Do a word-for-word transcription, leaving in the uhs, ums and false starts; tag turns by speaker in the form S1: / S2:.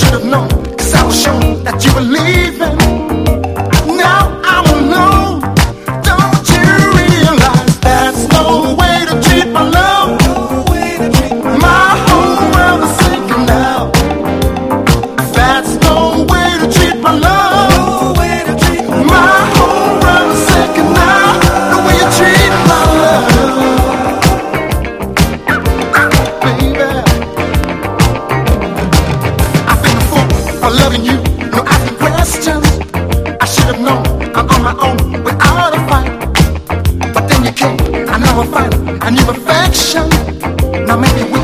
S1: should have known, 'cause I was shown that you were leaving. Now I'm alone. Don't you realize that's no way to treat my love? My whole world is sinking now. That's no way to treat my love. My whole world is sinking now. The way you treat my love, baby. I've been a fool for loving you. No asking questions. I should have known I'm on my own without a fight. But then you came, I know I find a new affection. Now maybe we